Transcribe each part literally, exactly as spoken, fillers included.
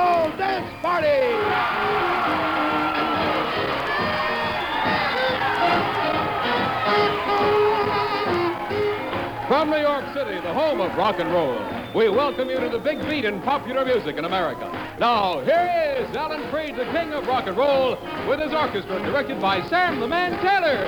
Roll Dance Party! From New York City, the home of rock and roll, we welcome you to the big beat in popular music in America. Now, here is Alan Freed, the king of rock and roll, with his orchestra directed by Sam the Man Taylor.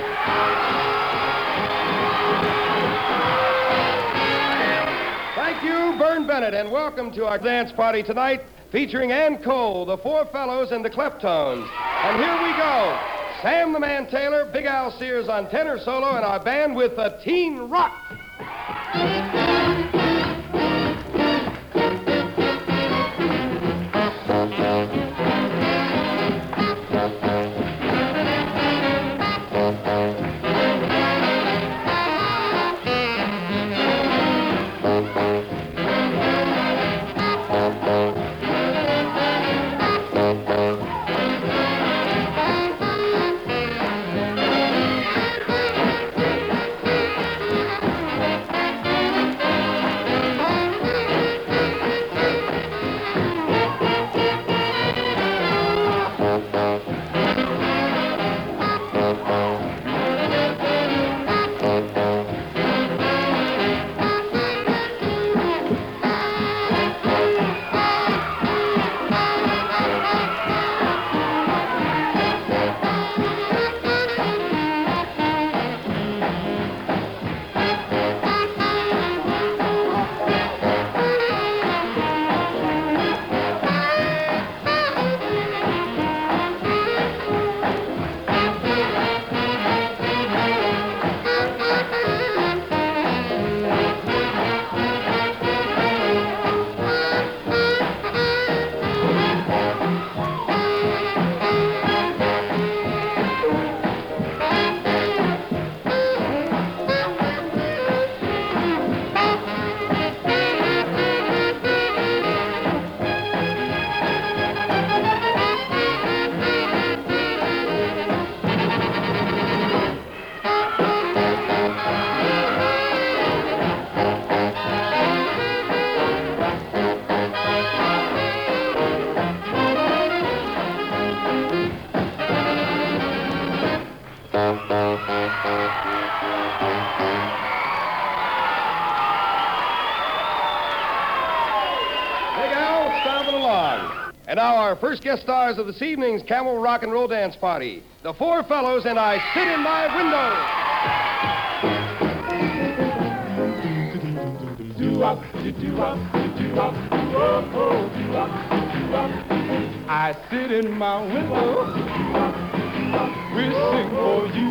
Thank you, Vern Bennett, and welcome to our dance party tonight, featuring Ann Cole, the Four Fellows, and the Cleftones. And here we go. Sam the Man Taylor, Big Al Sears on tenor solo, and our band with the Teen Rock. And now our first guest stars of this evening's Camel Rock and Roll Dance Party, the Four Fellows and I Sit in My Window. I sit in my window, wishing for you.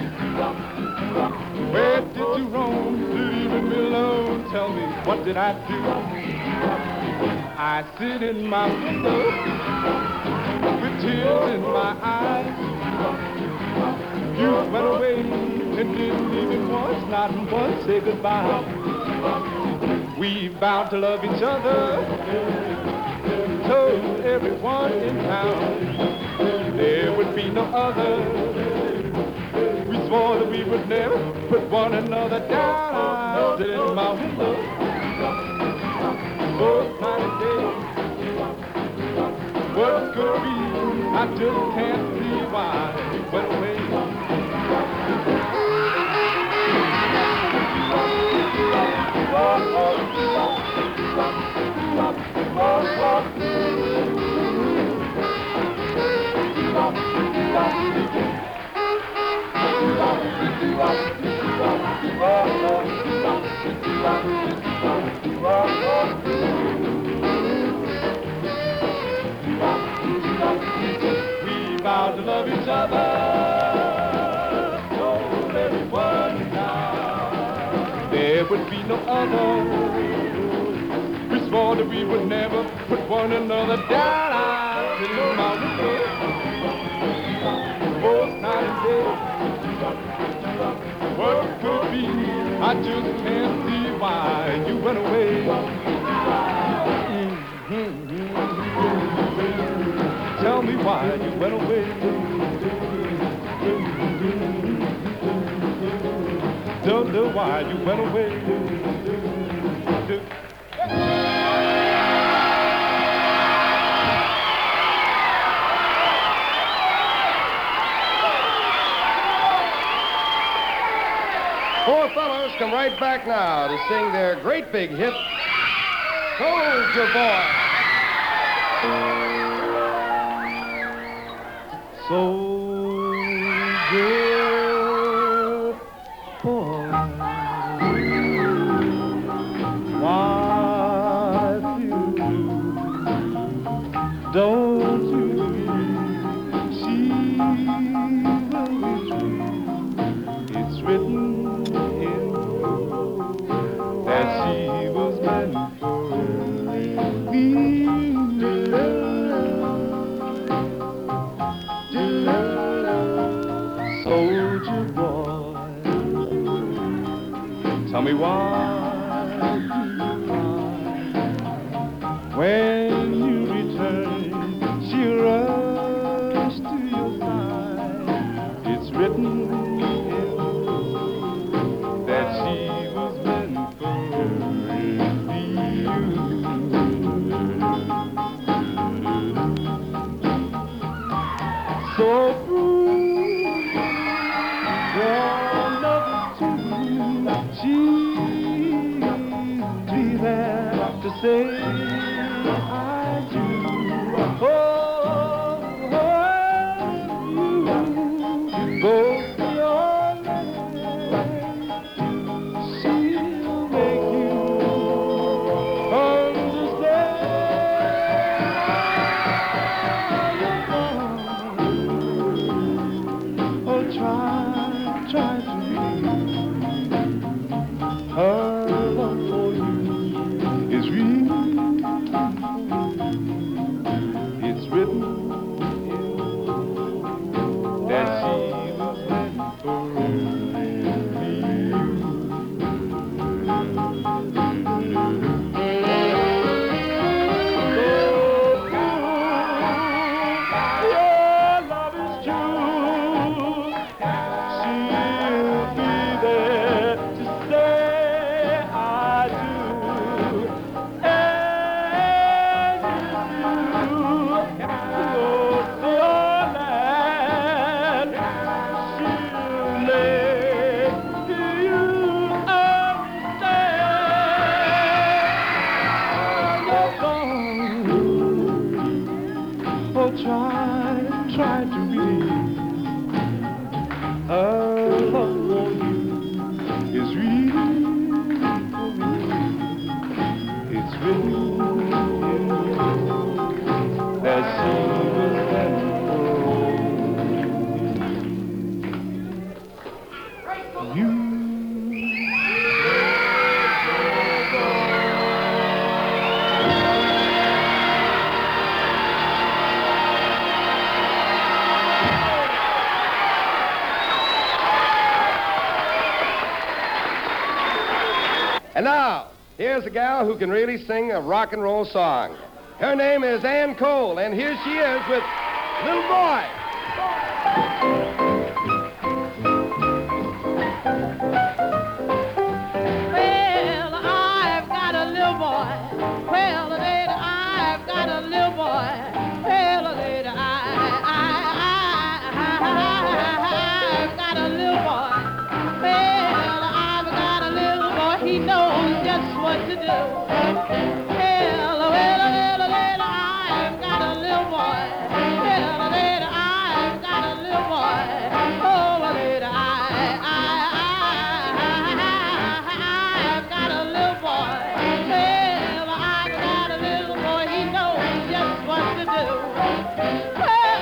Where did you roam, leaving me alone? Tell me, what did I do? I sit in my window with tears in my eyes. You went away and didn't even once, not once, say goodbye. We vowed to love each other, told everyone in town there would be no other. We swore that we would never put one another down. I sit in my window both night and day. What could be? I just can't see why you went away. We vowed to love each other, told everyone now there would be no other. We swore that we would never put one another down. I sit in my window both night and day. What could be? I just can't see why you went away. Mm-hmm. Tell me why you went away. Don't know why you went away. come right back now to sing their great big hit, Soldier Boy. Soldier boy, what you do, don't you believe she will be true. It's written in that she was meant for me. Soldier boy, tell me why do you cry when you return? She rushed to your side. It's written that she was meant for you. So prove your love to me. She'll be there to say I do. Oh, oh, you go to your land. She'll make you understand. Oh, try, try to be her love for you is real. It's written that she was meant for me. Your love is true. She'll be there to say I do. And you go to your land. She'll make you understand. You're gone. Oh, try, try to believe her love for you is real for me. It's written that she was meant for you. And now, here's a gal who can really sing a rock and roll song. Her name is Ann Cole, and here she is with Little Boy. Well, I've got a little boy. Well, later, I've got a little boy. Well, later, I, I, I, I've got a little boy. Well, I've got a little boy. He knows just what to do. Well, well, well, later, I've got a little boy. Well, later, I've got a little boy. Oh, later, I, I, I, I've got a little boy. Well, I've got a little boy. He knows just what to do. Well,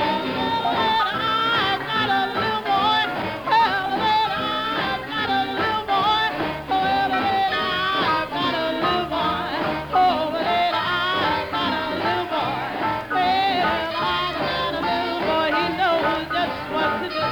I've got a little boy. Well, I've got a little boy. Well, I've got a little boy. Oh, I've got a little boy. Well, I've got a little boy. He knows just what to do.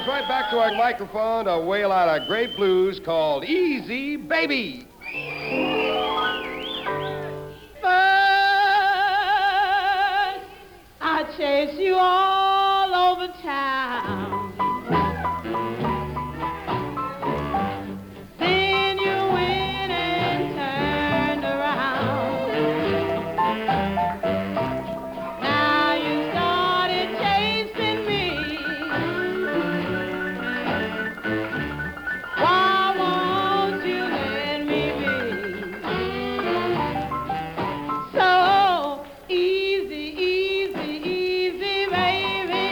right back to our microphone to wail out a great blues called Easy Baby. First, I chase you all over town. Then you went and turned around. Now you started chasing me. Why won't you let me be? So easy, easy, easy, baby.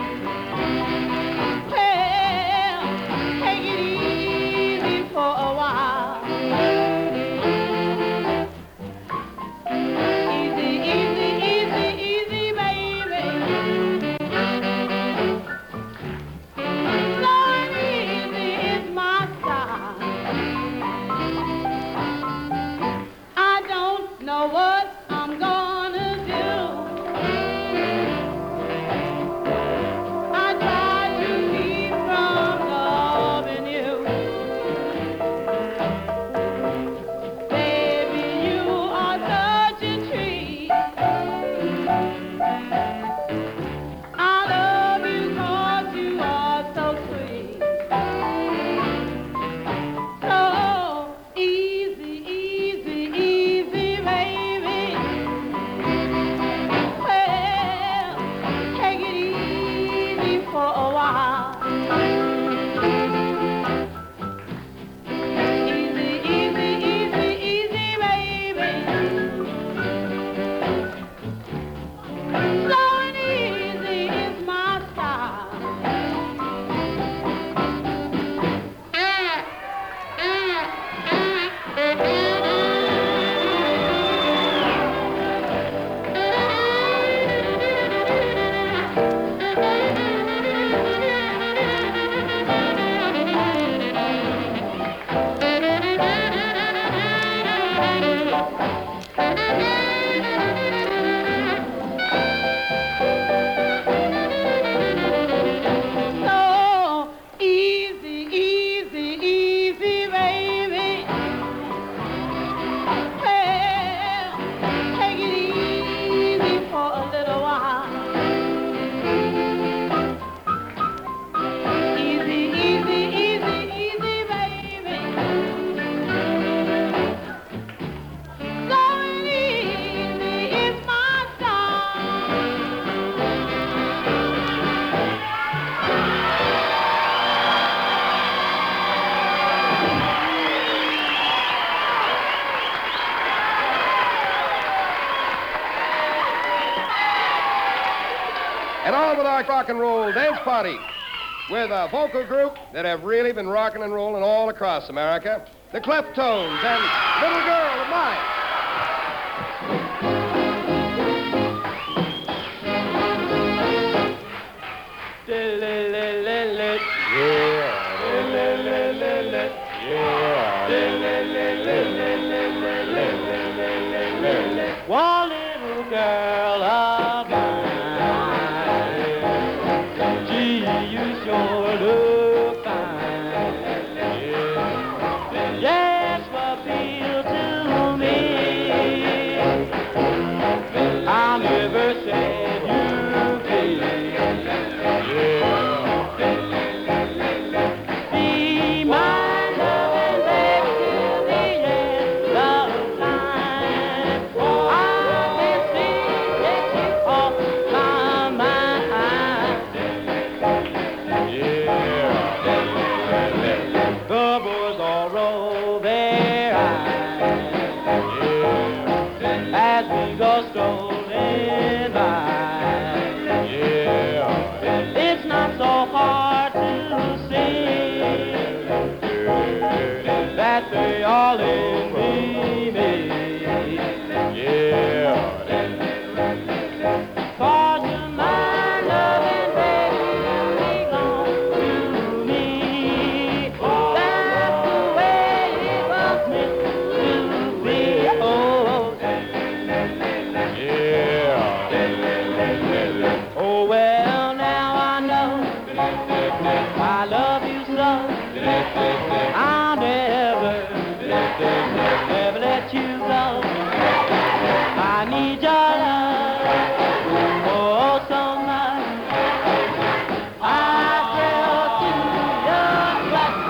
Well, take it easy for a while. Easy, easy, easy, easy, baby. Slow and easy is my style. I don't know what I'm gonna do. I try to keep from loving you. Baby, you are such a treat. I love you 'cause you are so sweet. So easy, easy, easy, baby. Well, take it easy for a while. Easy, easy, easy, easy, baby. Slow and easy is my style. So easy, easy, easy, baby. Well, take it easy for a little while. Easy, easy, easy, easy, baby. Slow and easy is my style. And on with our rock and roll dance party with a vocal group that have really been rocking and rolling all across America, the Cleftones and Little Girl of Mine. One little girl of mine, gee, you sure look fine. Yes, what appeal to me, I never said you did. Be my loving baby till the end of time. I can see that you off my mind. The boys all roll their eyes as we go strolling by. It's not so hard to see that they all envy me. Cause you're my loving baby, belong to me. That's the way it was meant to be. Oh, oh well, now I know. I I need your love, oh, so much. I thrill to your touch.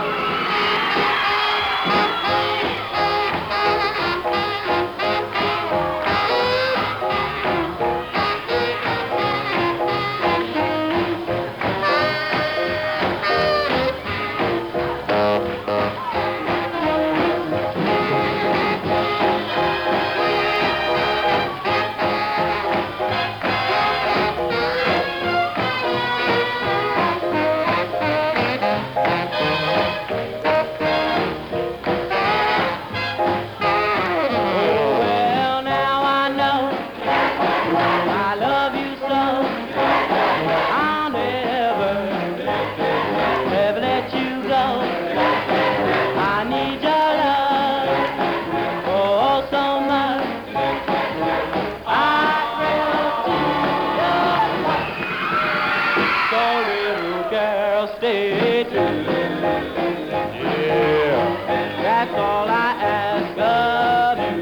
Stay true. Yeah, that's all I ask of you.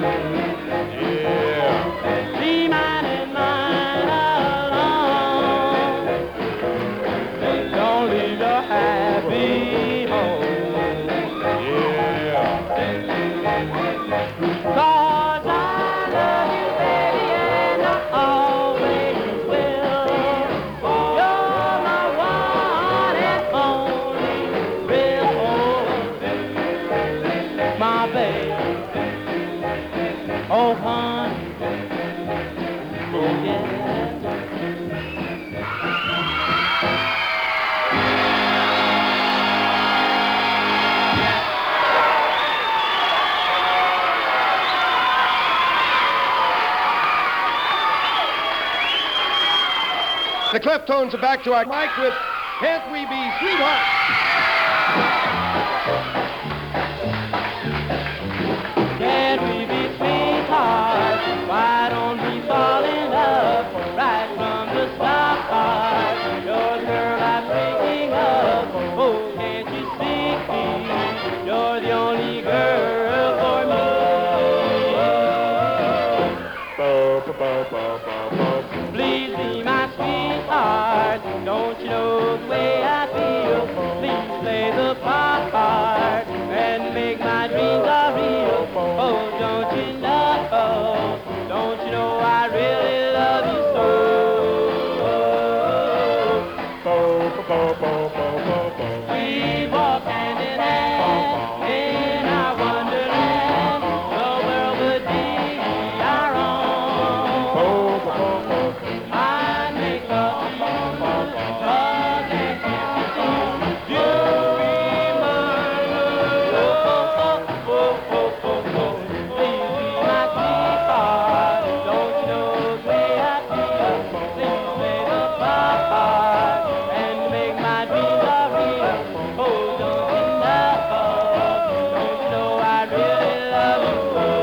Yeah, be mine and mine alone. Don't leave your happy home. Yeah, 'cause I love you, baby, and I always will. You're my one and only real home, my baby. Oh, honey, oh yeah. The Cleftones are back to our mic with Can't We Be Sweethearts? Can't we be sweethearts? Why don't we fall in love right from the start? You're the girl I'm thinking of. Oh, can't you see? You're the only girl for me. Please be my sweetheart. Don't you know the way I feel? Please play the part and make my dreams a real. Oh, don't you know? Don't you know I really love you so? We walk hand in hand in our wonderland. The world would be our own. I make love to you, love and kiss you. You be mine, oh, oh, oh, oh, oh, oh. Please be my sweetheart. Don't you know the way I feel? Please play the part and make my dreams a real. Oh, don't you know? Don't you know I really love you?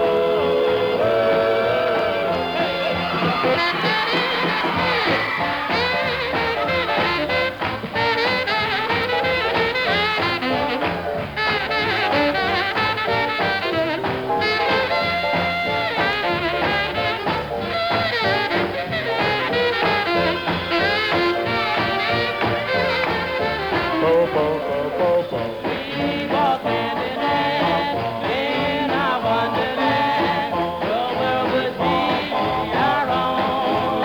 We walk hand in hand in our wonderland. The world would be our own.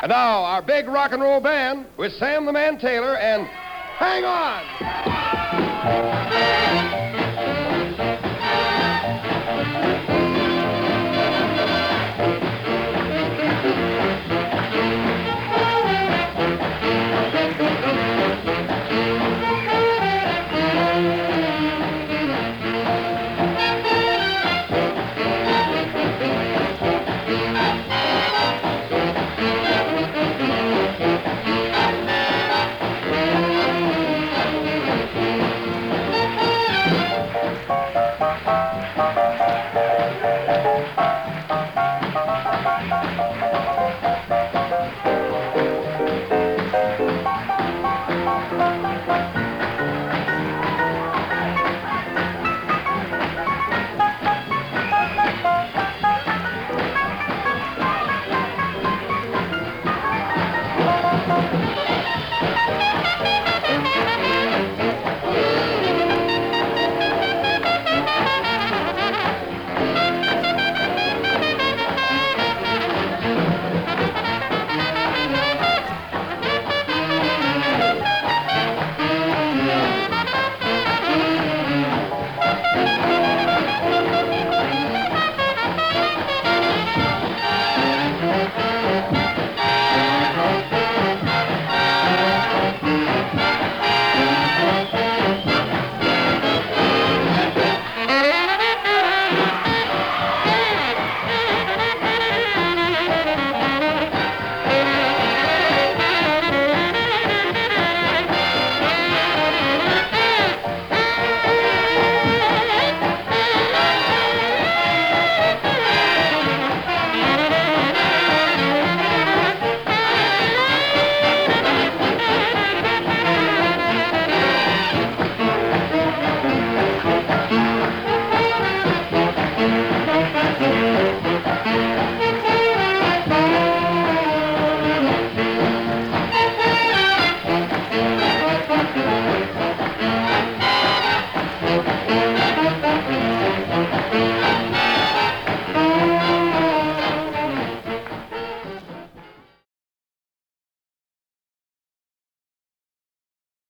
And now, our big rock and roll band with Sam the Man Taylor and Hang On!